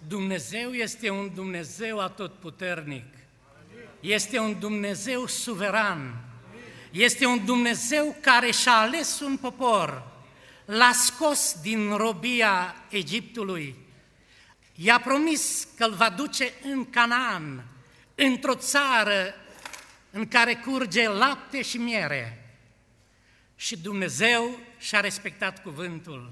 Dumnezeu este un Dumnezeu atotputernic, este un Dumnezeu suveran, este un Dumnezeu care și-a ales un popor, l-a scos din robia Egiptului, i-a promis că îl va duce în Canaan, într-o țară în care curge lapte și miere. Și Dumnezeu și-a respectat cuvântul.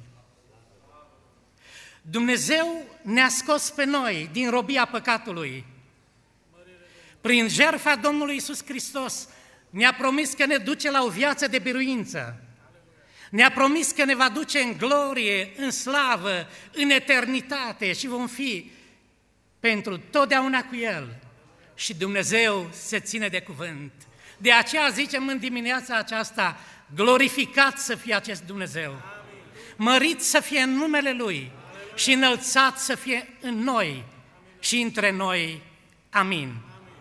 Dumnezeu ne-a scos pe noi din robia păcatului. Prin jertfa Domnului Iisus Hristos ne-a promis că ne duce la o viață de biruință. Ne-a promis că ne va duce în glorie, în slavă, în eternitate și vom fi pentru totdeauna cu El. Și Dumnezeu se ține de cuvânt. De aceea zicem în dimineața aceasta, glorificat să fie acest Dumnezeu, mărit să fie în numele Lui și înălțat să fie în noi și între noi. Amin.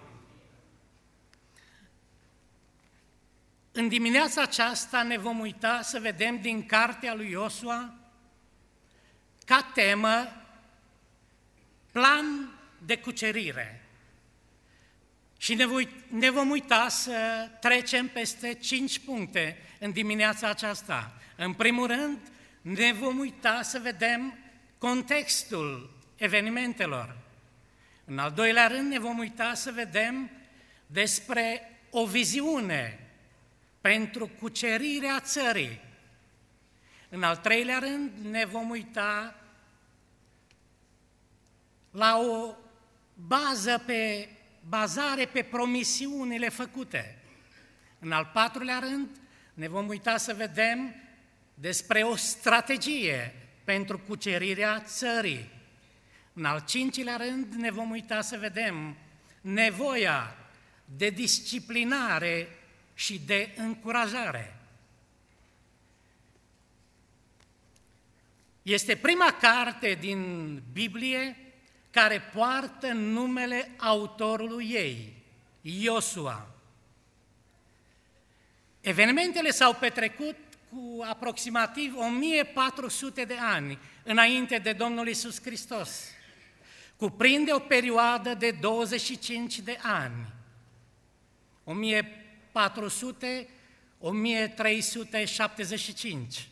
În dimineața aceasta ne vom uita să vedem din cartea lui Iosua ca temă plan de cucerire. Și ne vom uita să trecem peste 5 puncte în dimineața aceasta. În primul rând, ne vom uita să vedem contextul evenimentelor. În al doilea rând, ne vom uita să vedem despre o viziune pentru cucerirea țării. În al treilea rând, ne vom uita la o bazare pe promisiunile făcute. În al patrulea rând, ne vom uita să vedem despre o strategie pentru cucerirea țării. În al cincilea rând, ne vom uita să vedem nevoia de disciplinare și de încurajare. Este prima carte din Biblie care poartă numele autorului ei, Iosua. Evenimentele s-au petrecut cu aproximativ 1400 de ani înainte de Domnul Iisus Hristos. Cuprinde o perioadă de 25 de ani, 1400-1375.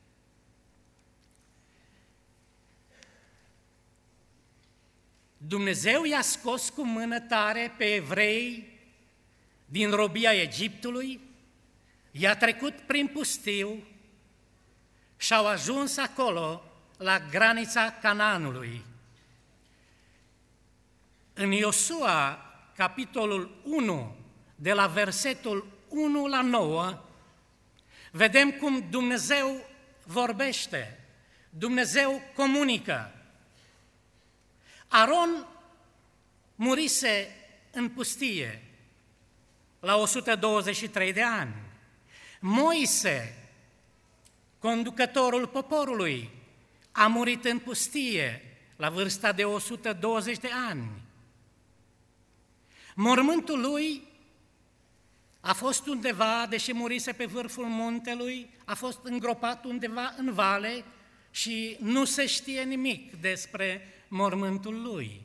Dumnezeu i-a scos cu mână tare pe evrei din robia Egiptului, i-a trecut prin pustiu și au ajuns acolo, la granița Canaanului. În Iosua, capitolul 1, de la versetul 1 la 9, vedem cum Dumnezeu vorbește, Dumnezeu comunică. Aron murise în pustie la 123 de ani. Moise, conducătorul poporului, a murit în pustie la vârsta de 120 de ani. Mormântul lui a fost undeva, deși murise pe vârful muntelui, a fost îngropat undeva în vale și nu se știe nimic despre mormântul lui.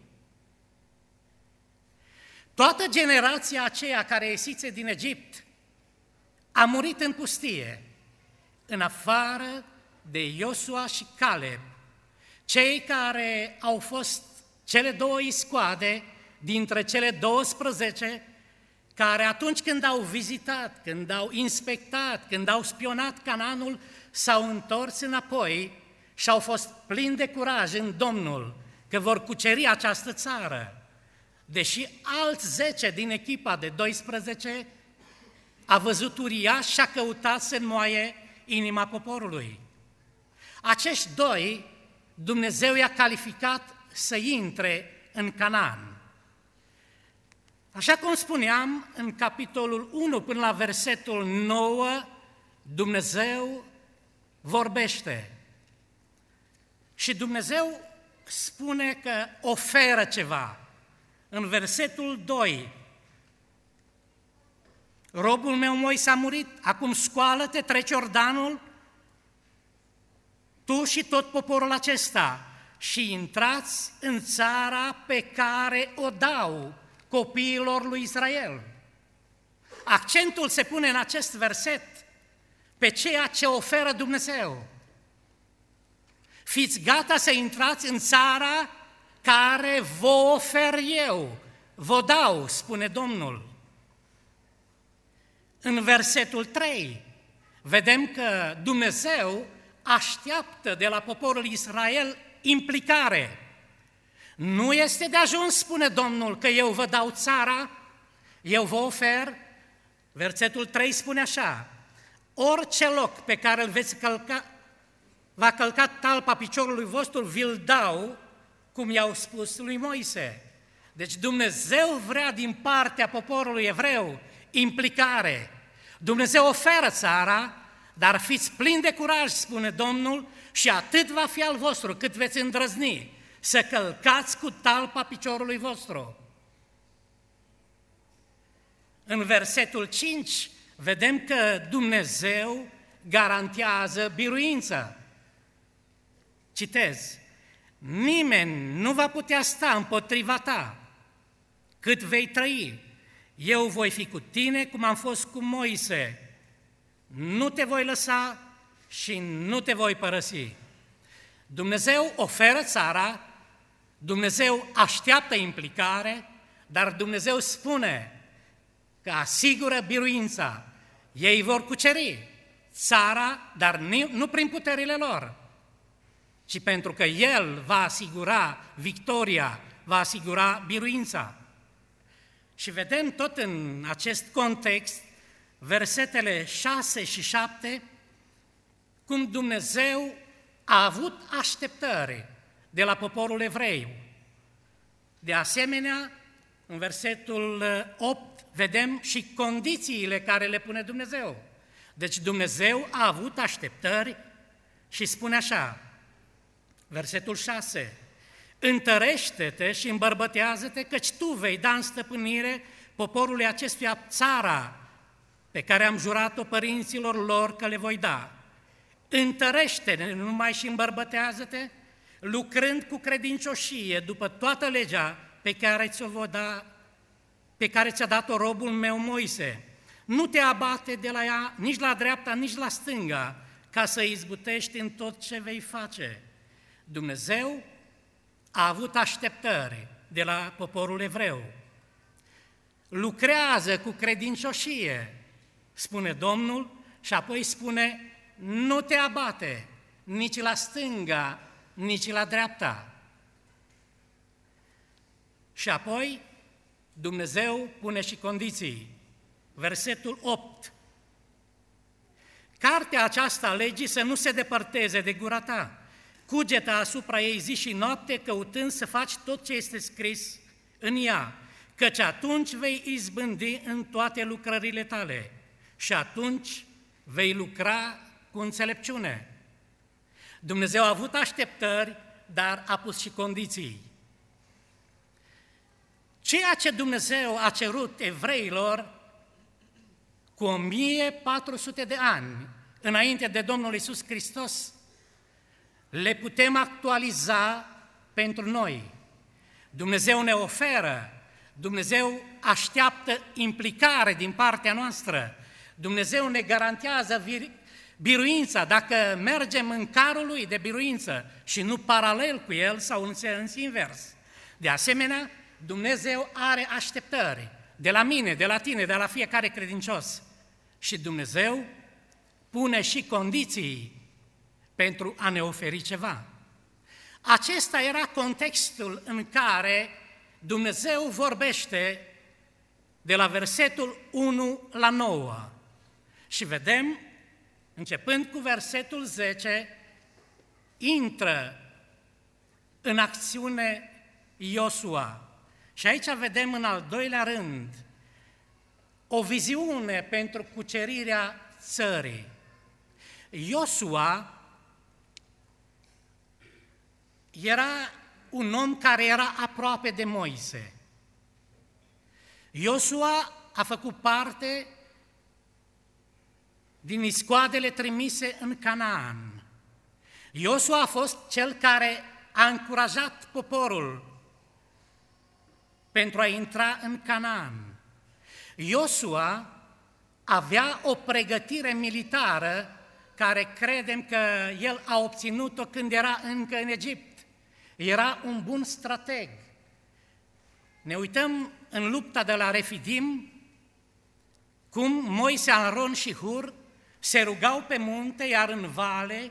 Toată generația aceea care ieșise din Egipt a murit în pustie, în afară de Iosua și Caleb, cei care au fost cele două iscoade dintre cele 12, care atunci când au vizitat, când au inspectat, când au spionat Canaanul, s-au întors înapoi și au fost plini de curaj în Domnul că vor cuceri această țară. Deși alți 10 din echipa de 12 a văzut uriaș și a căutat să înmoaie inima poporului. Acești doi, Dumnezeu i-a calificat să intre în Canaan. Așa cum spuneam, în capitolul 1 până la versetul 9, Dumnezeu vorbește. Și Dumnezeu spune că oferă ceva. În versetul 2, robul meu Moise a murit, acum scoală-te, treci Iordanul, tu și tot poporul acesta, și intrați în țara pe care o dau copiilor lui Israel. Accentul se pune în acest verset pe ceea ce oferă Dumnezeu. Fiți gata să intrați în țara care vă ofer eu, vă dau, spune Domnul. În versetul 3 vedem că Dumnezeu așteaptă de la poporul Israel implicare. Nu este de ajuns, spune Domnul, că eu vă dau țara, eu vă ofer. Versetul 3 spune așa: orice loc pe care îl veți călca, va călca talpa piciorului vostru, vi-l dau, cum i-au spus lui Moise. Deci Dumnezeu vrea din partea poporului evreu implicare. Dumnezeu oferă țara, dar fiți plini de curaj, spune Domnul, și atât va fi al vostru cât veți îndrăzni să călcați cu talpa piciorului vostru. În versetul 5 vedem că Dumnezeu garantează biruință. Citez: nimeni nu va putea sta împotriva ta cât vei trăi. Eu voi fi cu tine cum am fost cu Moise. Nu te voi lăsa și nu te voi părăsi. Dumnezeu oferă țara, Dumnezeu așteaptă implicare, dar Dumnezeu spune că asigură biruința. Ei vor cuceri țara, dar nu prin puterile lor, ci pentru că El va asigura victoria, va asigura biruința. Și vedem tot în acest context, versetele 6 și 7, cum Dumnezeu a avut așteptări de la poporul evreu. De asemenea, în versetul 8 vedem și condițiile care le pune Dumnezeu. Deci Dumnezeu a avut așteptări și spune așa, versetul 6: întărește-te și îmbărbătează-te, căci tu vei da în stăpânire poporului acestuia țara pe care am jurat-o părinților lor că le voi da. Întărește-te, numai și îmbărbătează-te, lucrând cu credincioșie după toată legea pe care ți-a dat-o robul meu Moise. Nu te abate de la ea nici la dreapta, nici la stânga, ca să izbutești în tot ce vei face. Dumnezeu a avut așteptări de la poporul evreu. Lucrează cu credincioșie, spune Domnul, și apoi spune: nu te abate nici la stânga, nici la dreapta. Și apoi Dumnezeu pune și condiții. Versetul 8: cartea aceasta a legii să nu se depărteze de gura ta, cugeta asupra ei zi și noapte, căutând să faci tot ce este scris în ea, căci atunci vei izbândi în toate lucrările tale și atunci vei lucra cu înțelepciune. Dumnezeu a avut așteptări, dar a pus și condiții. Ceea ce Dumnezeu a cerut evreilor cu 1400 de ani înainte de Domnul Iisus Hristos, le putem actualiza pentru noi. Dumnezeu ne oferă, Dumnezeu așteaptă implicare din partea noastră, Dumnezeu ne garantează biruința dacă mergem în carul Lui de biruință și nu paralel cu El sau în sens invers. De asemenea, Dumnezeu are așteptări de la mine, de la tine, de la fiecare credincios. Și Dumnezeu pune și condiții pentru a ne oferi ceva. Acesta era contextul în care Dumnezeu vorbește de la versetul 1 la 9. Și vedem, începând cu versetul 10, intră în acțiune Iosua. Și aici vedem în al doilea rând o viziune pentru cucerirea țării. Iosua era un om care era aproape de Moise. Iosua a făcut parte din iscoadele trimise în Canaan. Iosua a fost cel care a încurajat poporul pentru a intra în Canaan. Iosua avea o pregătire militară care credem că el a obținut-o când era încă în Egipt. Era un bun strateg. Ne uităm în lupta de la Refidim, cum Moise, Aron și Hur se rugau pe munte, iar în vale,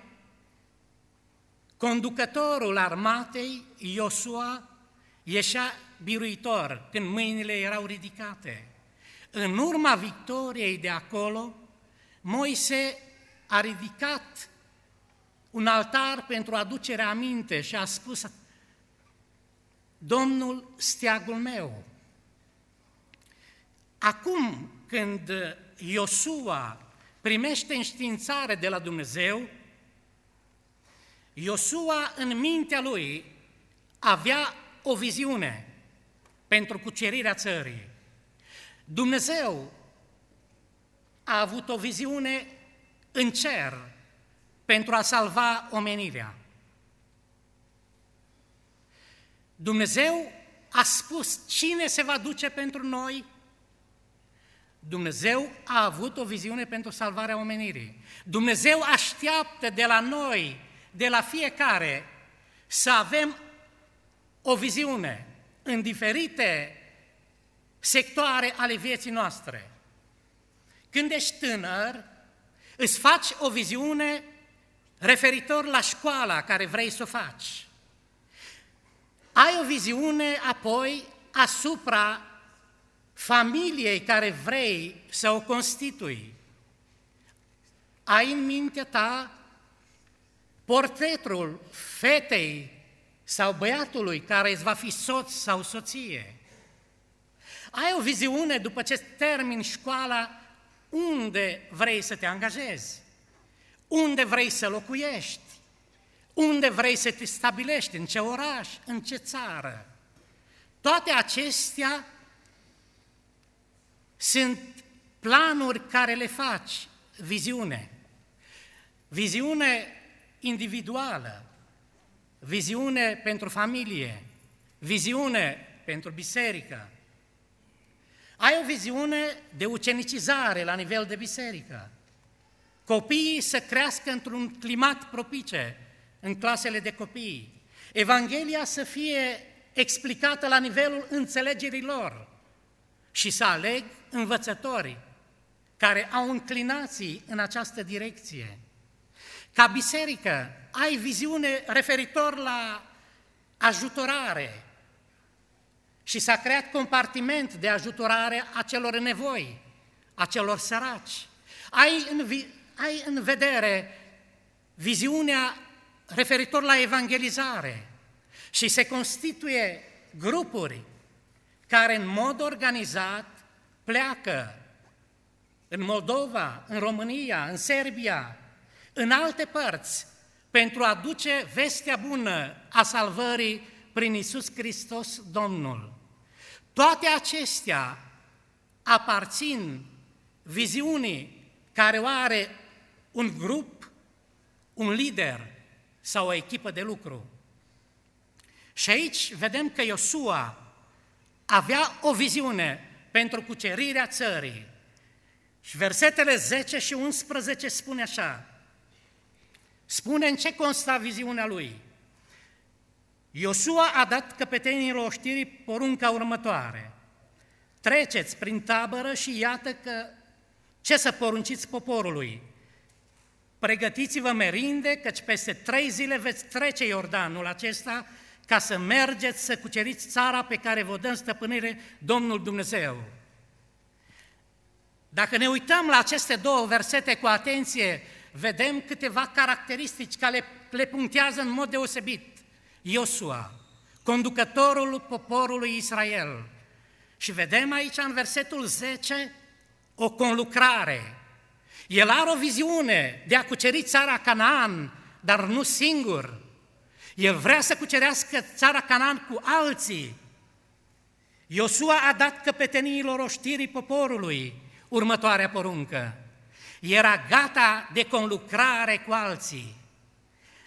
conducătorul armatei, Iosua, ieșea biruitor când mâinile erau ridicate. În urma victoriei de acolo, Moise a ridicat un altar pentru aducerea aminte și a spus: Domnul, steagul meu. Acum, când Iosua primește înștiințare de la Dumnezeu, Iosua în mintea lui avea o viziune pentru cucerirea țării. Dumnezeu a avut o viziune în cer pentru a salva omenirea. Dumnezeu a spus cine se va duce pentru noi. Dumnezeu a avut o viziune pentru salvarea omenirii. Dumnezeu așteaptă de la noi, de la fiecare, să avem o viziune în diferite sectoare ale vieții noastre. Când ești tânăr, îți faci o viziune referitor la școala care vrei să o faci. Ai o viziune apoi asupra familiei care vrei să o constitui. Ai în mintea ta portretul fetei sau băiatului care îți va fi soț sau soție. Ai o viziune după ce termini școala unde vrei să te angajezi, unde vrei să locuiești, unde vrei să te stabilești, în ce oraș, în ce țară. Toate acestea sunt planuri care le faci, viziune. Viziune individuală, viziune pentru familie, viziune pentru biserică. Ai o viziune de ucenicizare la nivel de biserică. Copiii să crească într-un climat propice în clasele de copii. Evanghelia să fie explicată la nivelul înțelegerii lor și să aleg învățători care au înclinații în această direcție. Ca biserică, ai viziune referitor la ajutorare și s-a creat compartiment de ajutorare a celor în nevoi, a celor săraci. Ai în vedere viziunea referitor la evangelizare și se constituie grupuri care în mod organizat pleacă în Moldova, în România, în Serbia, în alte părți, pentru a duce vestea bună a salvării prin Iisus Hristos Domnul. Toate acestea aparțin viziunii care o are un grup, un lider sau o echipă de lucru. Și aici vedem că Iosua avea o viziune pentru cucerirea țării. Și versetele 10 și 11 spune așa, spune în ce consta viziunea lui. Iosua a dat căpetenilor oștirii porunca următoare: treceți prin tabără și iată că ce să porunciți poporului. Pregătiți-vă merinde, căci peste 3 zile veți trece Iordanul acesta ca să mergeți să cuceriți țara pe care vă dă în stăpânire Domnul Dumnezeu. Dacă ne uităm la aceste două versete cu atenție, vedem câteva caracteristici care le punctează în mod deosebit Iosua, conducătorul poporului Israel. Și vedem aici în versetul 10 o conlucrare. El are o viziune de a cuceri țara Canaan, dar nu singur. El vrea să cucerească țara Canaan cu alții. Iosua a dat căpeteniilor oștirii poporului următoarea poruncă. Era gata de conlucrare cu alții.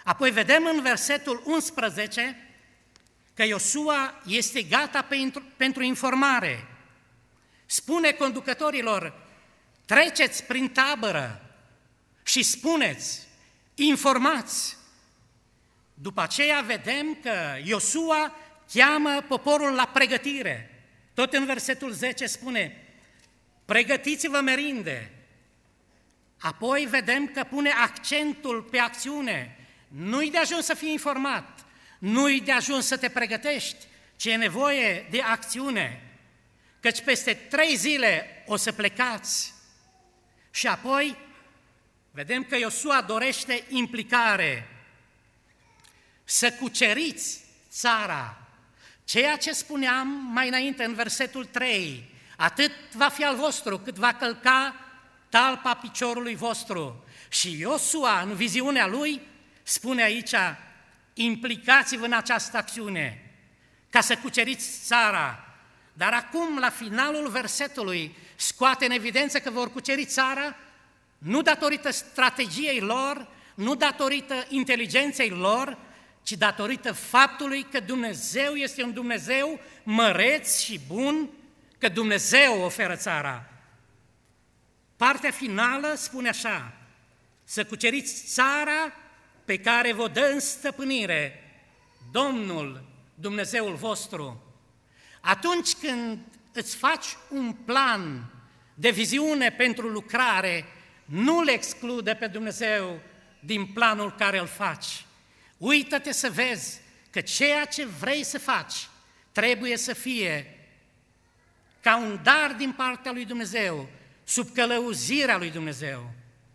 Apoi vedem în versetul 11 că Iosua este gata pentru informare. Spune conducătorilor, treceți prin tabără și spuneți, informați. După aceea vedem că Iosua cheamă poporul la pregătire. Tot în versetul 10 spune, pregătiți-vă merinde. Apoi vedem că pune accentul pe acțiune. Nu-i de ajuns să fii informat, nu-i de ajuns să te pregătești, ci e nevoie de acțiune. Căci peste 3 zile o să plecați. Și apoi vedem că Iosua dorește implicare, să cuceriți țara. Ceea ce spuneam mai înainte în versetul 3, atât va fi al vostru cât va călca talpa piciorului vostru. Și Iosua, în viziunea lui, spune aici, implicați-vă în această acțiune, ca să cuceriți țara. Dar acum, la finalul versetului, scoate în evidență că vor cuceri țara, nu datorită strategiei lor, nu datorită inteligenței lor, ci datorită faptului că Dumnezeu este un Dumnezeu măreț și bun, că Dumnezeu oferă țara. Partea finală spune așa, să cuceriți țara pe care vă dă în stăpânire Domnul, Dumnezeul vostru. Atunci când îți faci un plan de viziune pentru lucrare, nu le exclude pe Dumnezeu din planul care îl faci. Uită-te să vezi că ceea ce vrei să faci trebuie să fie ca un dar din partea lui Dumnezeu, sub călăuzirea lui Dumnezeu.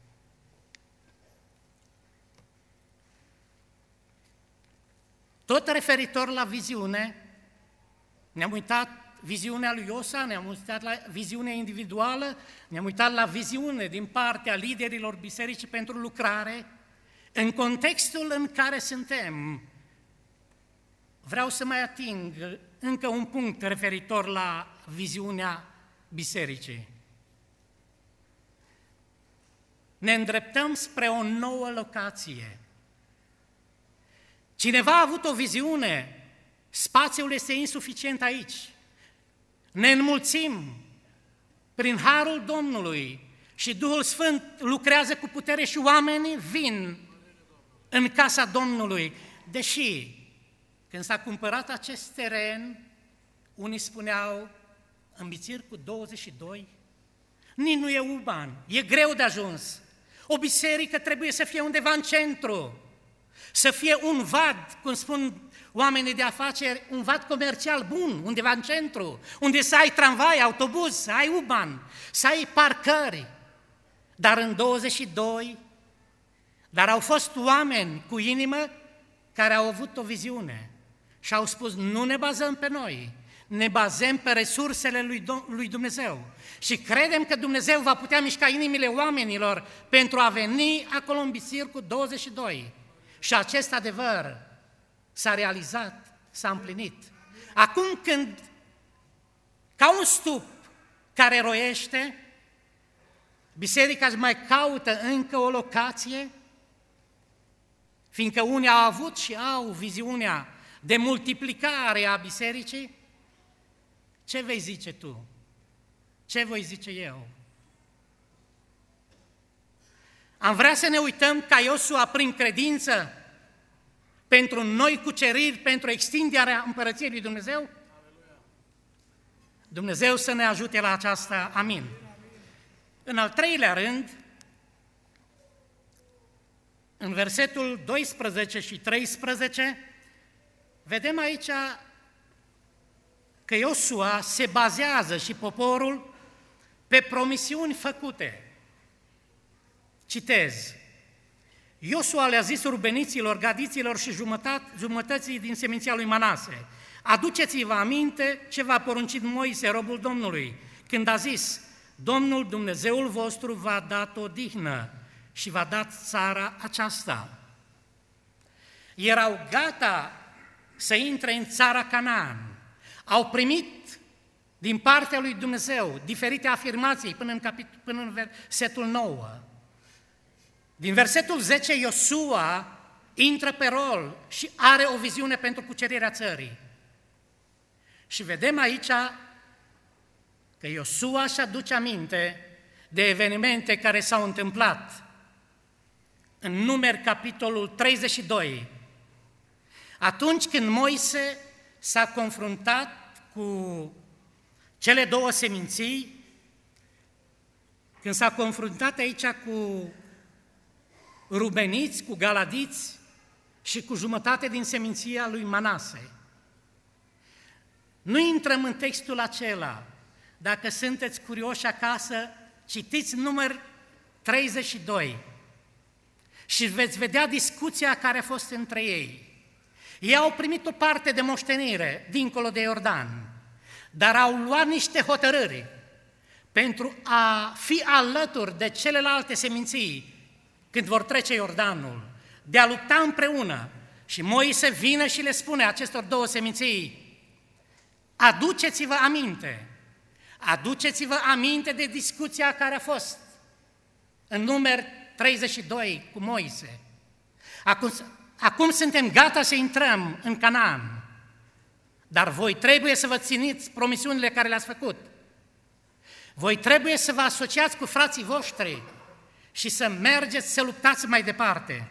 Tot referitor la viziune, ne-am uitat viziunea lui Iosa, ne-am uitat la viziune individuală, ne-am uitat la viziune din partea liderilor bisericii pentru lucrare. În contextul în care suntem, vreau să mai ating încă un punct referitor la viziunea bisericii. Ne îndreptăm spre o nouă locație. Cineva a avut o viziune, spațiul este insuficient aici. Ne înmulțim prin harul Domnului și Duhul Sfânt lucrează cu putere și oamenii vin în casa Domnului. Deși, când s-a cumpărat acest teren, unii spuneau, în Bițircu 22, nici nu e urban, e greu de ajuns. O biserică trebuie să fie undeva în centru, să fie un vad, cum spun oamenii de afaceri, un vad comercial bun, undeva în centru, unde să ai tramvai, autobuz, să ai urban, să ai parcări. Dar în 22, dar au fost oameni cu inimă care au avut o viziune și au spus, nu ne bazăm pe noi, ne bazăm pe resursele lui Dumnezeu și credem că Dumnezeu va putea mișca inimile oamenilor pentru a veni acolo în Bițircu 22. Și acest adevăr s-a realizat, s-a împlinit. Acum când, ca un stup care roiește, biserica își mai caută încă o locație, fiindcă unii au avut și au viziunea de multiplicare a bisericii, ce vei zice tu? Ce voi zice eu? Am vrea să ne uităm ca Iosua prin credință pentru noi cuceriri, pentru extinderea împărăției lui Dumnezeu? Dumnezeu să ne ajute la aceasta, amin. În al treilea rând, în versetul 12 și 13, vedem aici că Iosua se bazează și poporul pe promisiuni făcute. Citez, Iosua le-a zis rubeniților, gadiților și jumătății din seminția lui Manase, aduceți-vă aminte ce v-a poruncit Moise, robul Domnului, când a zis, Domnul Dumnezeul vostru v-a dat odihnă și v-a dat țara aceasta. Erau gata să intre în țara Canaan, au primit din partea lui Dumnezeu diferite afirmații până în versetul 9. Din versetul 10, Iosua intră pe rol și are o viziune pentru cucerirea țării. Și vedem aici că Iosua își aduce aminte de evenimente care s-au întâmplat în Numeri, capitolul 32, atunci când Moise s-a confruntat cu cele două seminții, când s-a confruntat aici cu rubeniți, cu galadiți și cu jumătate din seminția lui Manase. Nu intrăm în textul acela. Dacă sunteți curioși acasă, citiți Numeri 32 și veți vedea discuția care a fost între ei. Ei au primit o parte de moștenire dincolo de Iordan, dar au luat niște hotărâri pentru a fi alături de celelalte seminții când vor trece Iordanul, de a lupta împreună. Și Moise vine și le spune acestor două seminții: aduceți-vă aminte de discuția care a fost în Numeri 32 cu Moise. Acum suntem gata să intrăm în Canaan, dar voi trebuie să vă țineți promisiunile care le-ați făcut. Voi trebuie să vă asociați cu frații voștri și să mergeți să luptați mai departe.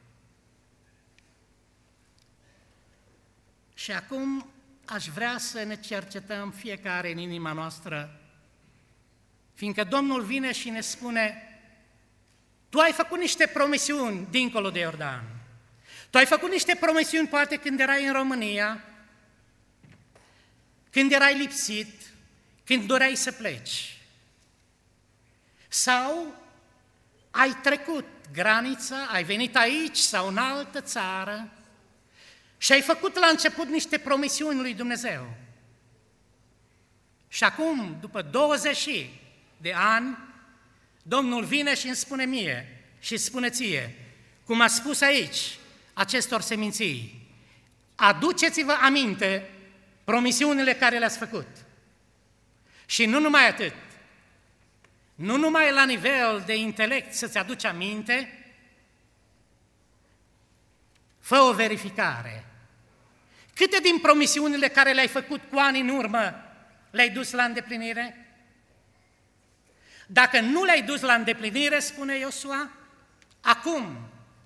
Și acum aș vrea să ne cercetăm fiecare în inima noastră, fiindcă Domnul vine și ne spune: tu ai făcut niște promisiuni dincolo de Iordan. Tu ai făcut niște promisiuni poate când erai în România, când erai lipsit, când doreai să pleci. Sau ai trecut granița, ai venit aici sau în altă țară și ai făcut la început niște promisiuni lui Dumnezeu. Și acum, după 20 de ani, Domnul vine și îmi spune mie și spune ție, cum a spus aici acestor seminții: aduceți-vă aminte promisiunile care le-ați făcut. Și nu numai atât, nu numai la nivel de intelect să-ți aduci aminte, fă o verificare. Câte din promisiunile care le-ai făcut cu ani în urmă le-ai dus la îndeplinire? Dacă nu le-ai dus la îndeplinire, spune Iosua, acum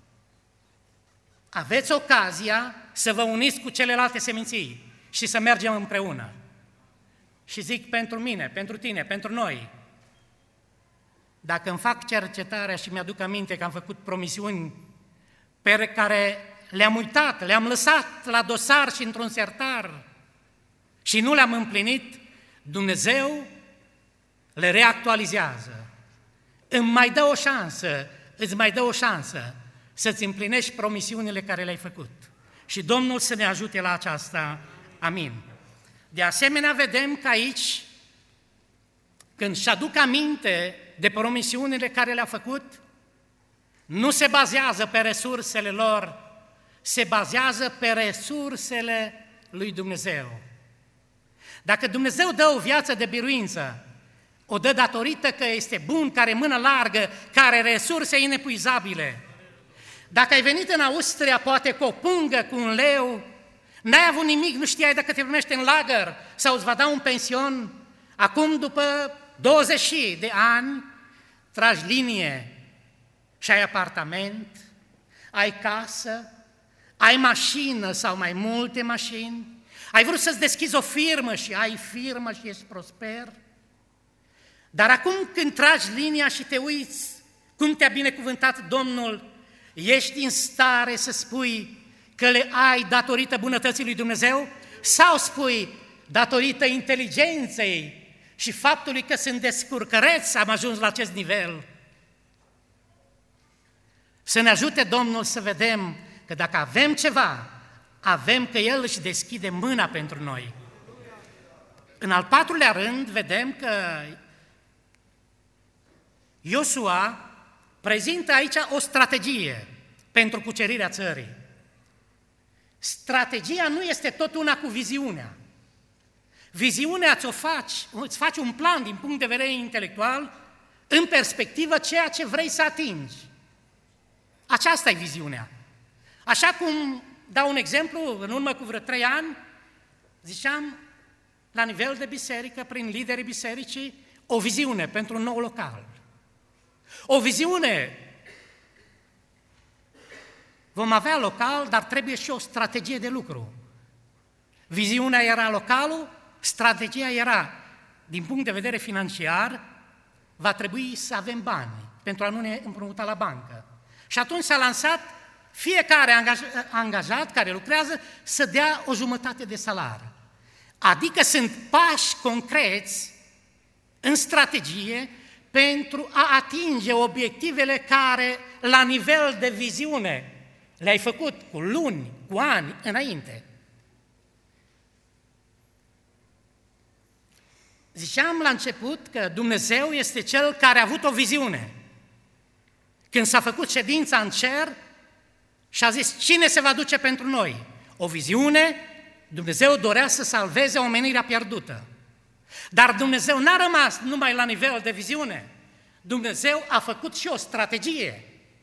aveți ocazia să vă uniți cu celelalte seminții și să mergem împreună. Și zic pentru mine, pentru tine, pentru noi, dacă îmi fac cercetarea și mi-aduc aminte că am făcut promisiuni pe care le-am uitat, le-am lăsat la dosar și într-un sertar și nu le-am împlinit, Dumnezeu le reactualizează. Îți mai dă o șansă să-ți împlinești promisiunile care le-ai făcut. Și Domnul să ne ajute la aceasta. Amin. De asemenea, vedem că aici, când își aduc aminte de promisiunile care le-a făcut, nu se bazează pe resursele lor, se bazează pe resursele lui Dumnezeu. Dacă Dumnezeu dă o viață de biruință, o dă datorită că este bun, care mână largă, care are resurse inepuizabile. Dacă ai venit în Austria, poate cu o pungă, cu un leu, n-ai avut nimic, nu știai dacă te primește în lagăr sau îți va da un pension, acum după 20 de ani tragi linie și ai apartament, ai casă, ai mașină sau mai multe mașini, ai vrut să-ți deschizi o firmă și ai firmă și ești prosper. Dar acum când tragi linia și te uiți cum te-a binecuvântat Domnul, ești în stare să spui că le ai datorită bunătății lui Dumnezeu sau spui datorită inteligenței și faptului că sunt descurcăreț am ajuns la acest nivel? Să ne ajute Domnul să vedem că dacă avem ceva, avem că El își deschide mâna pentru noi. În al patrulea rând, vedem că Iosua prezintă aici o strategie pentru cucerirea țării. Strategia nu este tot una cu viziunea. Viziunea îți faci un plan din punct de vedere intelectual, în perspectivă ceea ce vrei să atingi. Aceasta e viziunea. Așa cum, dau un exemplu, în urmă cu vreo 3 ani, ziceam, la nivel de biserică, prin liderii bisericii, o viziune pentru un nou local. O viziune. Vom avea local, dar trebuie și o strategie de lucru. Viziunea era localul, strategia era, din punct de vedere financiar, va trebui să avem bani pentru a nu ne împrumuta la bancă. Și atunci s-a lansat fiecare angajat care lucrează să dea o jumătate de salariu. Adică sunt pași concreți în strategie pentru a atinge obiectivele care, la nivel de viziune, le-ai făcut cu luni, cu ani înainte. Ziceam la început că Dumnezeu este Cel care a avut o viziune. Când s-a făcut ședința în cer și a zis cine se va duce pentru noi? O viziune, Dumnezeu dorea să salveze omenirea pierdută. Dar Dumnezeu n-a rămas numai la nivel de viziune. Dumnezeu a făcut și o strategie.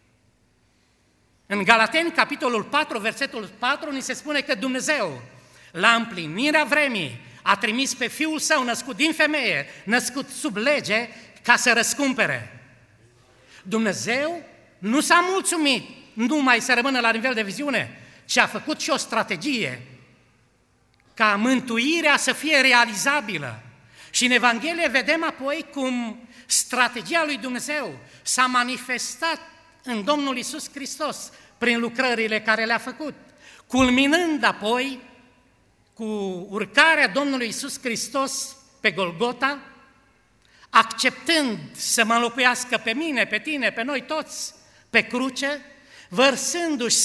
În Galateni, capitolul 4, versetul 4, ni se spune că Dumnezeu, la împlinirea vremii, a trimis pe Fiul Său născut din femeie, născut sub lege, ca să răscumpere. Dumnezeu nu s-a mulțumit numai să rămână la nivel de viziune, ci a făcut și o strategie ca mântuirea să fie realizabilă. Și în Evanghelie vedem apoi cum strategia lui Dumnezeu s-a manifestat în Domnul Iisus Hristos prin lucrările care le-a făcut, culminând apoi cu urcarea Domnului Iisus Hristos pe Golgota, acceptând să mă înlocuiască pe mine, pe tine, pe noi toți, pe cruce, vărsându-și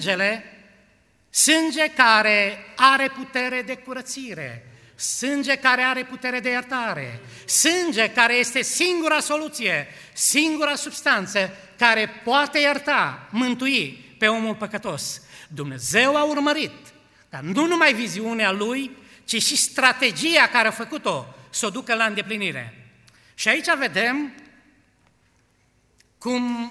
sânge care are putere de curățire, sânge care are putere de iertare, sânge care este singura soluție, singura substanță care poate ierta, mântui pe omul păcătos. Dumnezeu a urmărit, dar nu numai viziunea Lui, ci și strategia care a făcut-o să o ducă la îndeplinire. Și aici vedem cum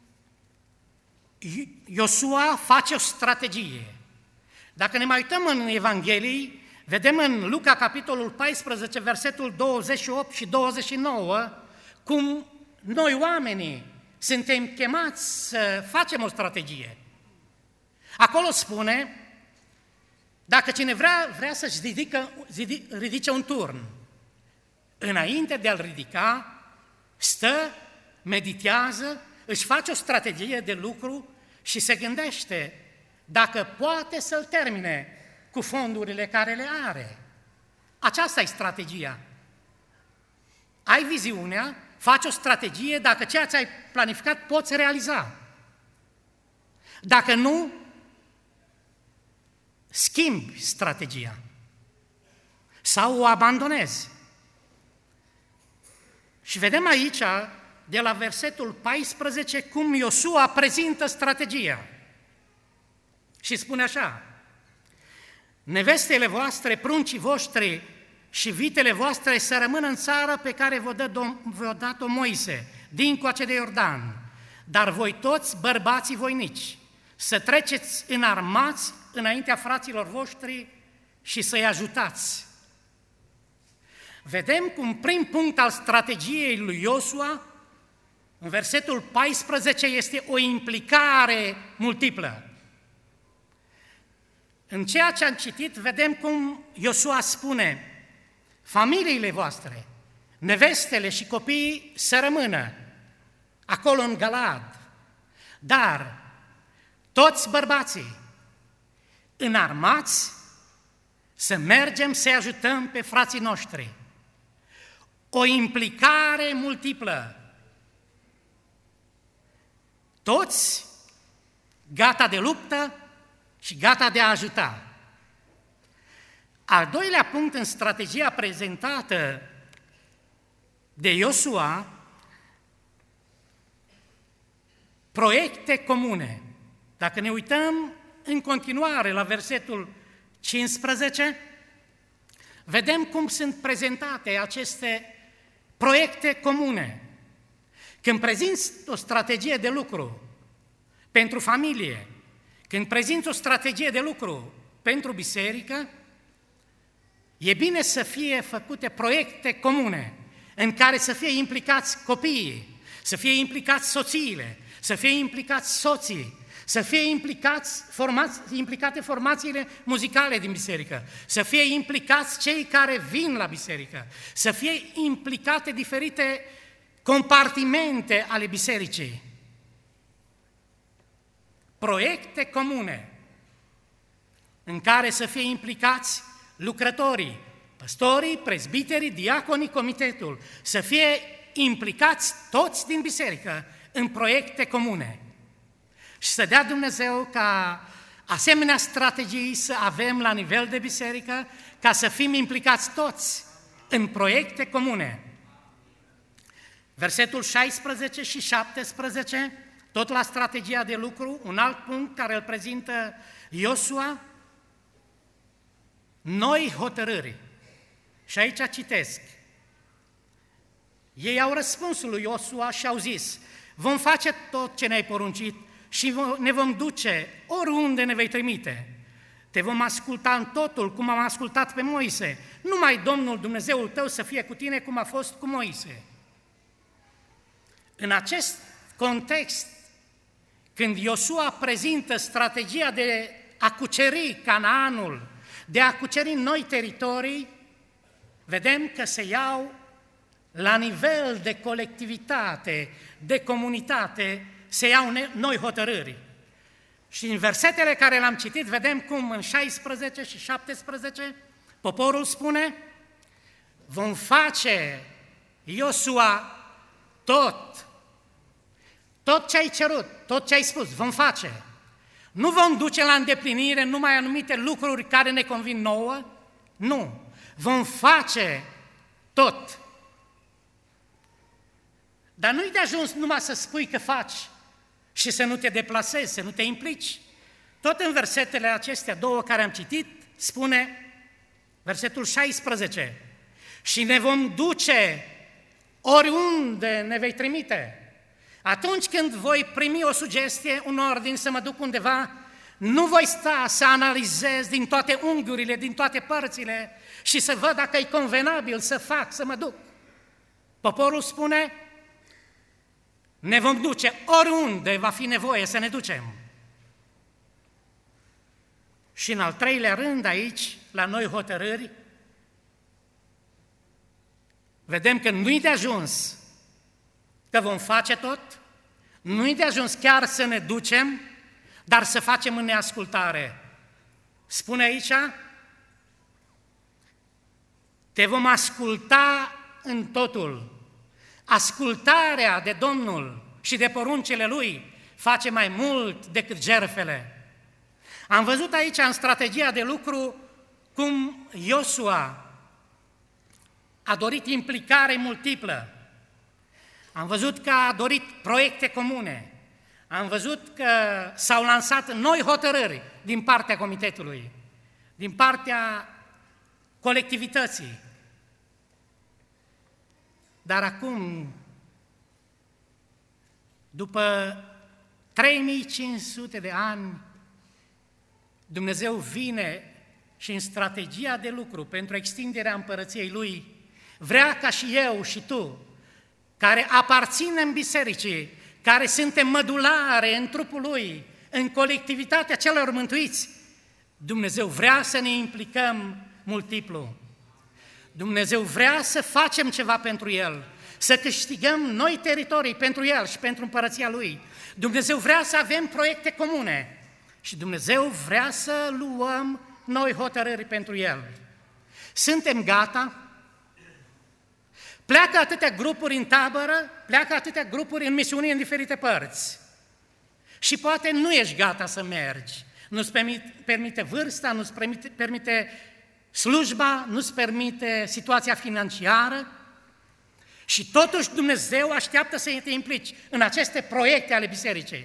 Iosua face o strategie. Dacă ne mai uităm în Evanghelii, vedem în Luca, capitolul 14, versetul 28 și 29, cum noi oamenii suntem chemați să facem o strategie. Acolo spune, dacă cineva vrea să-și ridice un turn, înainte de a-l ridica, stă, meditează, își face o strategie de lucru și se gândește dacă poate să-l termine cu fondurile care le are. Aceasta e strategia. Ai viziunea, faci o strategie, dacă ceea ce ai planificat poți realiza. Dacă nu, schimbi strategia sau o abandonezi. Și vedem aici, de la versetul 14, cum Iosua prezintă strategia. Și spune așa: nevestele voastre, pruncii voștri și vitele voastre să rămână în țară pe care v-a dat-o Moise, dincoace de Iordan, dar voi toți, bărbații voinici, să treceți înarmați înaintea fraților voștri și să-i ajutați. Vedem cum prim punct al strategiei lui Iosua, în versetul 14, este o implicare multiplă. În ceea ce am citit, vedem cum Iosua spune: familiile voastre, nevestele și copiii să rămână acolo în Galaad, dar toți bărbații înarmați să mergem să-i ajutăm pe frații noștri. O implicare multiplă. Toți gata de luptă și gata de a ajuta. Al doilea punct în strategia prezentată de Iosua, proiecte comune. Dacă ne uităm în continuare la versetul 15, vedem cum sunt prezentate aceste proiecte comune. Când prezinți o strategie de lucru pentru familie, Când prezinți o strategie de lucru pentru biserică, e bine să fie făcute proiecte comune în care să fie implicați copiii, să fie implicați soțiile, să fie implicați soții, să fie implicate formațiile muzicale din biserică, să fie implicați cei care vin la biserică, să fie implicate diferite compartimente ale bisericii. Proiecte comune în care să fie implicați lucrătorii, păstorii, prezbiterii, diaconii, comitetul, să fie implicați toți din biserică în proiecte comune. Și să dea Dumnezeu ca asemenea strategii să avem la nivel de biserică, ca să fim implicați toți în proiecte comune. Versetul 16 și 17, tot la strategia de lucru, un alt punct care îl prezintă Iosua, noi hotărâri. Și aici citesc. Ei au răspuns lui Iosua și au zis: vom face tot ce ne-ai poruncit și ne vom duce oriunde ne vei trimite. Te vom asculta în totul, cum am ascultat pe Moise. Numai Domnul Dumnezeul tău să fie cu tine, cum a fost cu Moise. În acest context, când Iosua prezintă strategia de a cuceri Canaanul, de a cuceri noi teritorii, vedem că se iau la nivel de colectivitate, de comunitate, se iau noi hotărâri. Și în versetele care le-am citit, vedem cum în 16 și 17 poporul spune: vom face, Iosua, tot ce ai cerut, tot ce ai spus, vom face. Nu vom duce la îndeplinire numai anumite lucruri care ne convin nouă, nu, vom face tot. Dar nu-i de ajuns numai să spui că faci și să nu te deplasezi, să nu te implici. Tot în versetele acestea două care am citit, spune versetul 16: și ne vom duce oriunde ne vei trimite. Atunci când voi primi o sugestie, un ordin să mă duc undeva, nu voi sta să analizez din toate unghiurile, din toate părțile și să văd dacă e convenabil să fac, să mă duc. Poporul spune: ne vom duce oriunde va fi nevoie să ne ducem. Și în al treilea rând aici, la noi hotărâri, vedem că nu-i de ajuns că vom face tot, nu-i de ajuns chiar să ne ducem, dar să facem în neascultare. Spune aici: te vom asculta în totul. Ascultarea de Domnul și de poruncile Lui face mai mult decât jertfele. Am văzut aici în strategia de lucru cum Iosua a dorit implicare multiplă. Am văzut că a dorit proiecte comune. Am văzut că s-au lansat noi hotărâri din partea comitetului, din partea colectivității. Dar acum, după 3500 de ani, Dumnezeu vine și în strategia de lucru pentru extinderea împărăției Lui vrea ca și eu și tu, care aparținem bisericii, care suntem mădulare în trupul Lui, în colectivitatea celor mântuiți, Dumnezeu vrea să ne implicăm multiplu. Dumnezeu vrea să facem ceva pentru El, să câștigăm noi teritorii pentru El și pentru împărăția Lui. Dumnezeu vrea să avem proiecte comune și Dumnezeu vrea să luăm noi hotărâri pentru El. Suntem gata? Pleacă atâtea grupuri în tabără, pleacă atâtea grupuri în misiuni în diferite părți. Și poate nu ești gata să mergi. Nu-ți permite vârsta, nu-ți permite slujba, nu-ți permite situația financiară. Și totuși Dumnezeu așteaptă să te implici în aceste proiecte ale bisericii.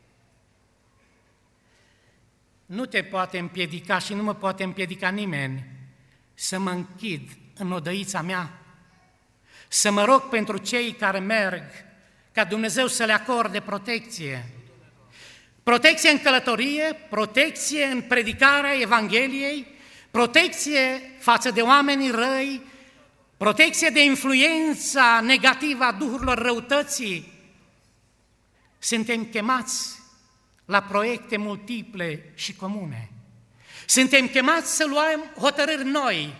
Nu te poate împiedica și nu mă poate împiedica nimeni să mă închid în odăița mea, să mă rog pentru cei care merg, ca Dumnezeu să le acorde protecție. protecție în călătorie, protecție în predicarea Evangheliei, protecție față de oamenii răi, protecție de influența negativă a duhurilor răutății. Suntem chemați la proiecte multiple și comune. Suntem chemați să luăm hotărâri noi.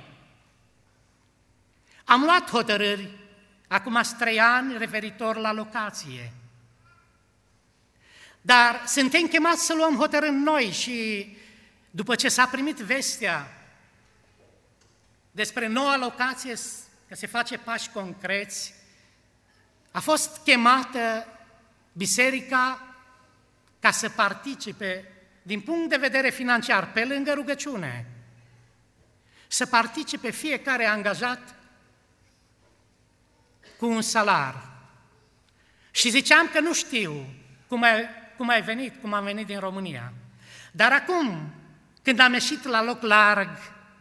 Am luat hotărâri acum 3 ani referitor la locație. Dar suntem chemați să luăm hotărâri noi și după ce s-a primit vestea despre noua locație, că se face pași concreți, a fost chemată biserica ca să participe din punct de vedere financiar, pe lângă rugăciune, să participe fiecare angajat cu un salar. Și ziceam că nu știu cum am venit din România. Dar acum, când am ieșit la loc larg,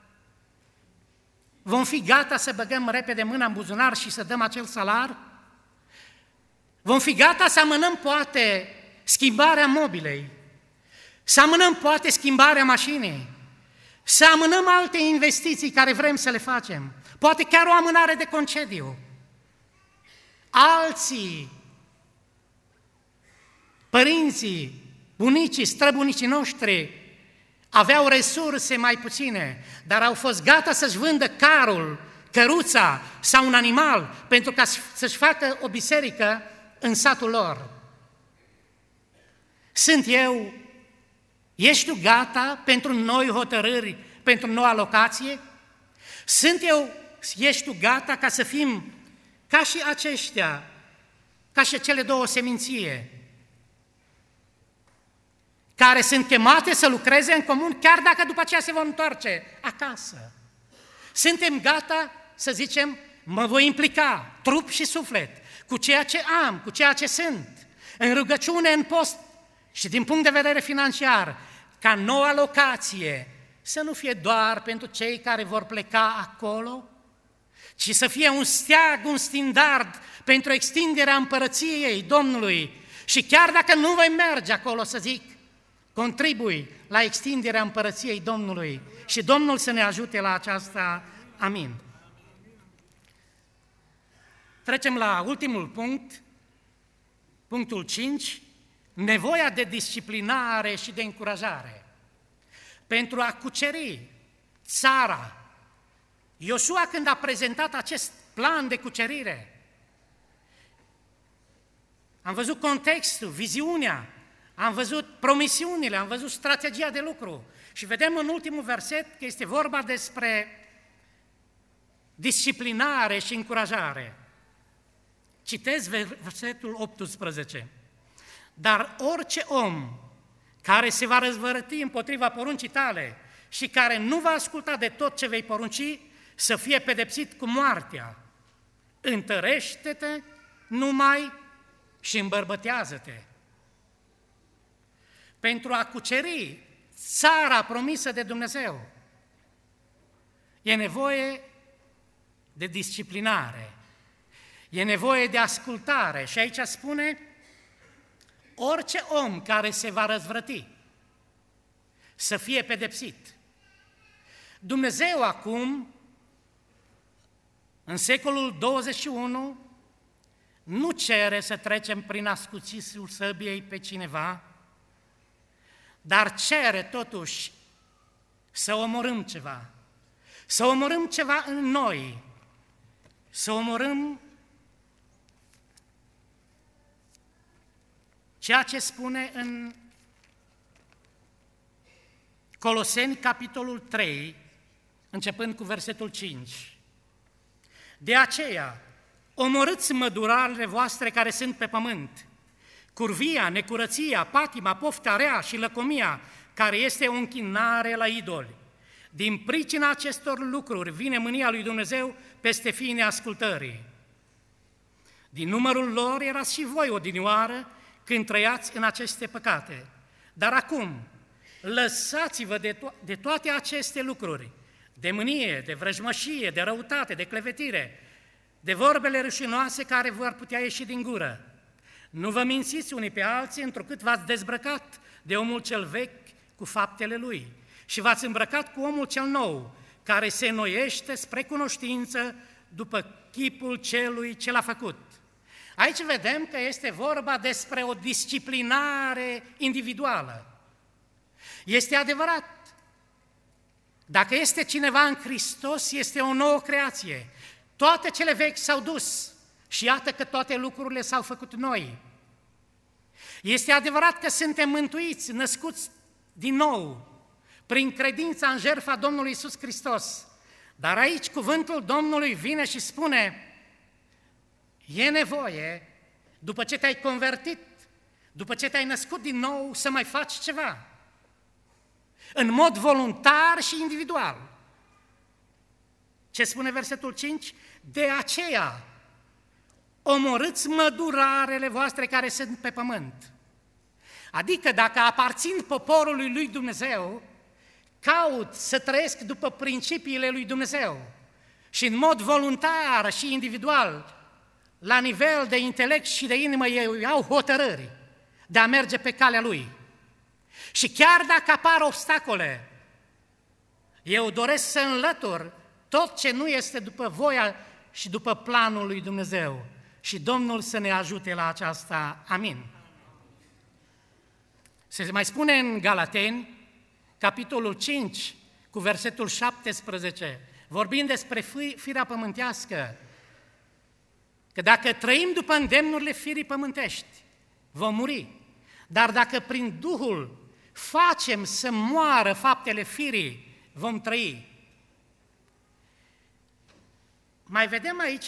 vom fi gata să băgăm repede mâna în buzunar și să dăm acel salar? Vom fi gata să amânăm poate schimbarea mobilei, să amânăm poate schimbarea mașinii, să amânăm alte investiții care vrem să le facem, poate chiar o amânare de concediu. Alții, părinții, bunicii, străbunicii noștri aveau resurse mai puține, dar au fost gata să-și vândă carul, căruța sau un animal pentru ca să-și facă o biserică în satul lor. Sunt eu, ești tu gata pentru noi hotărâri, pentru noua locație? Ești tu gata ca să fim ca și aceștia, ca și cele 2 seminție, care sunt chemate să lucreze în comun, chiar dacă după aceea se vor întoarce acasă. Suntem gata să zicem, mă voi implica, trup și suflet, cu ceea ce am, cu ceea ce sunt, în rugăciune, în post și din punct de vedere financiar, ca noua locație să nu fie doar pentru cei care vor pleca acolo, ci să fie un steag, un standard pentru extinderea împărăției Domnului. Și chiar dacă nu voi merge acolo, să zic, contribui la extinderea împărăției Domnului și Domnul să ne ajute la aceasta. Amin. Trecem la ultimul punct, punctul 5, nevoia de disciplinare și de încurajare. Pentru a cuceri țara, Iosua, când a prezentat acest plan de cucerire, am văzut contextul, viziunea, am văzut promisiunile, am văzut strategia de lucru și vedem în ultimul verset că este vorba despre disciplinare și încurajare. Citez versetul 18. Dar orice om care se va răzvărăti împotriva poruncii tale și care nu va asculta de tot ce vei porunci, să fie pedepsit cu moartea. Întărește-te numai și îmbărbătează-te. Pentru a cuceri țara promisă de Dumnezeu, e nevoie de disciplinare, e nevoie de ascultare. Și aici spune, orice om care se va răzvrăti să fie pedepsit. Dumnezeu acum, în secolul 21, nu cere să trecem prin ascuțisul săbiei pe cineva, dar cere totuși să omorâm ceva, să omorâm ceva în noi, să omorâm ceea ce spune în Coloseni, capitolul 3, începând cu versetul 5. De aceea, omorâți mădurarele voastre care sunt pe pământ, curvia, necurăția, patima, pofta rea și lăcomia, care este o închinare la idoli. Din pricina acestor lucruri vine mânia lui Dumnezeu peste fiii neascultării. Din numărul lor erați și voi odinioară când trăiați în aceste păcate. Dar acum, lăsați-vă de toate aceste lucruri, de mânie, de vrăjmășie, de răutate, de clevetire, de vorbele rușinoase care vor putea ieși din gură. Nu vă mințiți unii pe alții, întrucât v-ați dezbrăcat de omul cel vechi cu faptele lui și v-ați îmbrăcat cu omul cel nou, care se înnoiește spre cunoștință după chipul celui ce l-a făcut. Aici vedem că este vorba despre o disciplinare individuală. Este adevărat, dacă este cineva în Hristos, este o nouă creație. Toate cele vechi s-au dus și iată că toate lucrurile s-au făcut noi. Este adevărat că suntem mântuiți, născuți din nou, prin credința în jertfa Domnului Iisus Hristos. Dar aici cuvântul Domnului vine și spune: e nevoie, după ce te-ai convertit, după ce te-ai născut din nou, să mai faci ceva. În mod voluntar și individual. Ce spune versetul 5? De aceea, omorâți mădurarele voastre care sunt pe pământ. Adică dacă aparțin poporului lui Dumnezeu, caut să trăiesc după principiile lui Dumnezeu și în mod voluntar și individual, la nivel de intelect și de inimă, eu iau hotărâri de a merge pe calea lui. Și chiar dacă apar obstacole, eu doresc să înlătur tot ce nu este după voia și după planul lui Dumnezeu. Și Domnul să ne ajute la aceasta. Amin. Se mai spune în Galateni, capitolul 5, cu versetul 17, vorbind despre firea pământească, că dacă trăim după îndemnurile firii pământești, vom muri. Dar dacă prin Duhul facem să moară faptele firii, vom trăi. Mai vedem aici,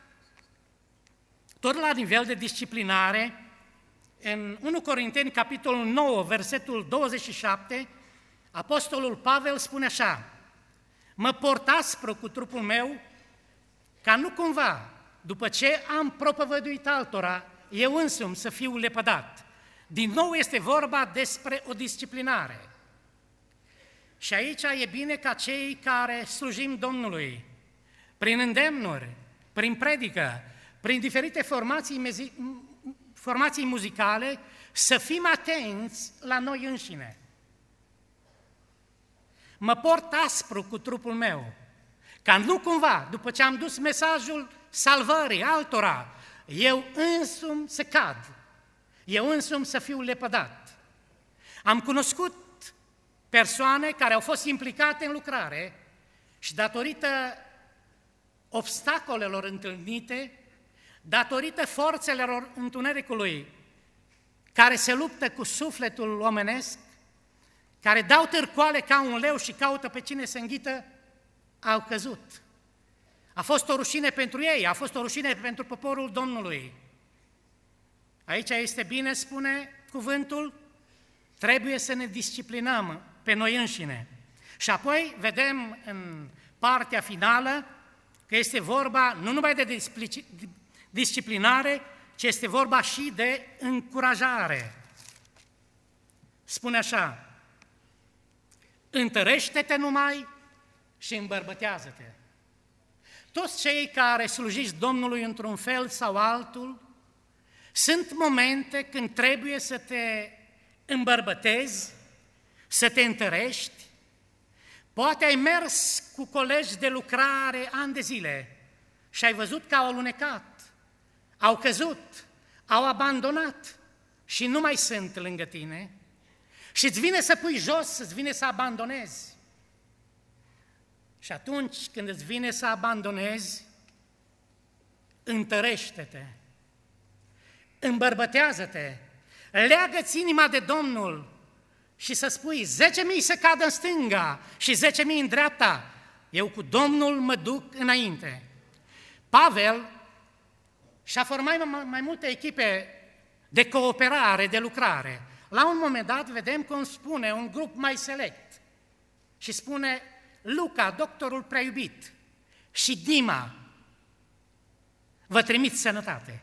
tot la nivel de disciplinare, în 1 Corinteni, capitolul 9, versetul 27, apostolul Pavel spune așa: mă port aspru cu trupul meu, ca nu cumva, după ce am propovăduit altora, eu însumi să fiu lepădat. Din nou este vorba despre o disciplinare. Și aici e bine ca cei care slujim Domnului, prin îndemnuri, prin predică, prin diferite formații muzicale, să fim atenți la noi înșine. Mă port aspru cu trupul meu, ca nu cumva, după ce am dus mesajul salvării altora, eu însumi să cad, eu însumi să fiu lepădat. Am cunoscut persoane care au fost implicate în lucrare și datorită obstacolelor întâlnite, datorită forțelor întunericului care se luptă cu sufletul omenesc, care dau târcoale ca un leu și caută pe cine să înghită, au căzut. A fost o rușine pentru ei, a fost o rușine pentru poporul Domnului. Aici este bine, spune cuvântul, trebuie să ne disciplinăm pe noi înșine. Și apoi vedem în partea finală că este vorba nu numai de disciplinare, ci este vorba și de încurajare. Spune așa: întărește-te numai și îmbărbătează-te. Toți cei care slujiți Domnului într-un fel sau altul, sunt momente când trebuie să te îmbărbătezi, să te întărești. Poate ai mers cu colegi de lucrare ani de zile și ai văzut că au alunecat, au căzut, au abandonat și nu mai sunt lângă tine și îți vine să pui jos, îți vine să abandonezi. Și atunci când îți vine să abandonezi, întărește-te, îmbărbătează-te, leagă-ți inima de Domnul și să spui 10.000 să cadă în stânga și 10.000 în dreapta, eu cu Domnul mă duc înainte. Pavel și-a format mai multe echipe de cooperare, de lucrare. La un moment dat vedem cum spune un grup mai select și spune Luca, doctorul prea iubit, și Dima, vă trimit sănătate.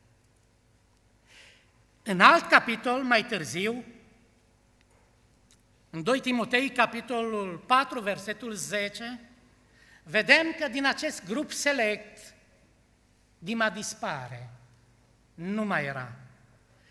În alt capitol, mai târziu, în 2 Timotei, capitolul 4, versetul 10, vedem că din acest grup select, Dima dispare, nu mai era.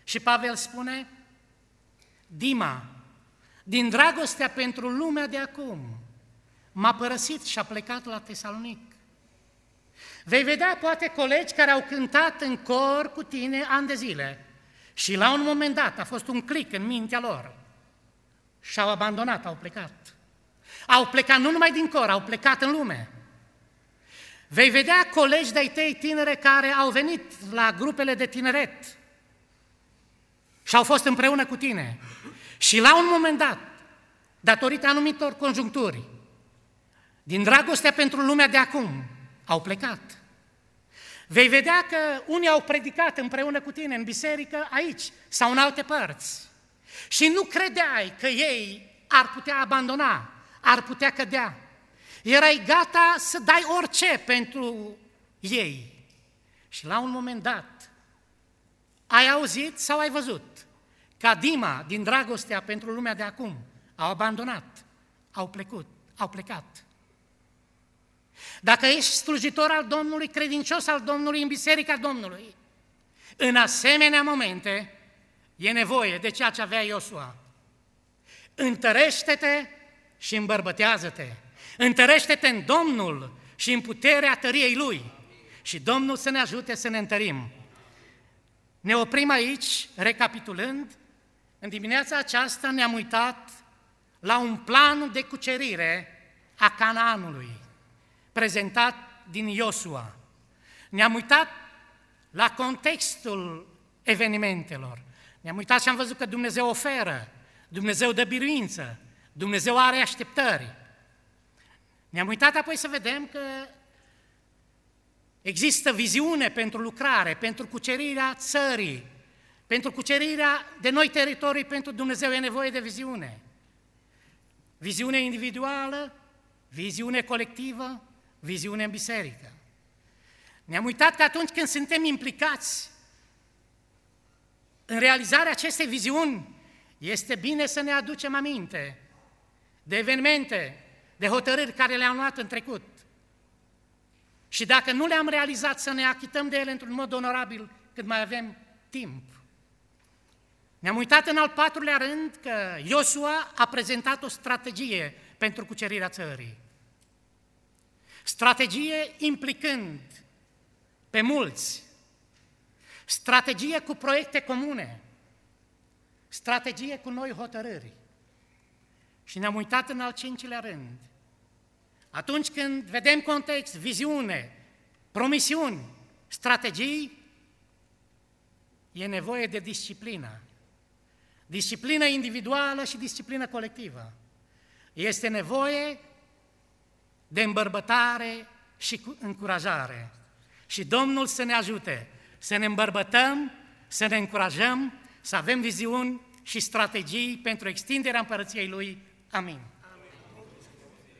Și Pavel spune, Dima, din dragostea pentru lumea de acum, m-a părăsit și a plecat la Tesalonic. Vei vedea poate colegi care au cântat în cor cu tine ani de zile și la un moment dat a fost un click în mintea lor și au abandonat, au plecat. Au plecat nu numai din cor, au plecat în lume. Vei vedea colegi de-ai tăi tinere care au venit la grupele de tineret și au fost împreună cu tine. Și la un moment dat, datorită anumitor conjuncturi, din dragostea pentru lumea de acum, au plecat. Vei vedea că unii au predicat împreună cu tine în biserică aici sau în alte părți și nu credeai că ei ar putea abandona, ar putea cădea. Erai gata să dai orice pentru ei. Și la un moment dat ai auzit sau ai văzut ca Dima, din dragostea pentru lumea de acum, au abandonat, au plecat. Dacă ești slujitor al Domnului, credincios al Domnului, în biserica Domnului, în asemenea momente e nevoie de ceea ce avea Iosua. Întărește-te și îmbărbătează-te. Întărește-te în Domnul și în puterea tăriei Lui. Și Domnul să ne ajute să ne întărim. Ne oprim aici, recapitulând. În dimineața aceasta ne-am uitat la un plan de cucerire a Canaanului, prezentat din Iosua. Ne-am uitat la contextul evenimentelor. Ne-am uitat și am văzut că Dumnezeu oferă, Dumnezeu dă biruință, Dumnezeu are așteptări. Ne-am uitat apoi să vedem că există viziune pentru lucrare, pentru cucerirea țării, pentru cucerirea de noi teritorii, pentru Dumnezeu e nevoie de viziune. Viziune individuală, viziune colectivă, viziune în biserică. Ne-am uitat că atunci când suntem implicați în realizarea acestei viziuni, este bine să ne aducem aminte de evenimente, de hotărâri care le-am luat în trecut. Și dacă nu le-am realizat, să ne achităm de ele într-un mod onorabil cât mai avem timp. Ne-am uitat în al patrulea rând că Iosua a prezentat o strategie pentru cucerirea țării. Strategie implicând pe mulți, strategie cu proiecte comune, strategie cu noi hotărâri. Și ne-am uitat în al cincilea rând. Atunci când vedem context, viziune, promisiuni, strategii, e nevoie de disciplină. Disciplină individuală și disciplină colectivă. Este nevoie de îmbărbătare și încurajare. Și Domnul să ne ajute să ne îmbărbătăm, să ne încurajăm, să avem viziuni și strategii pentru extinderea împărăției Lui. Amin.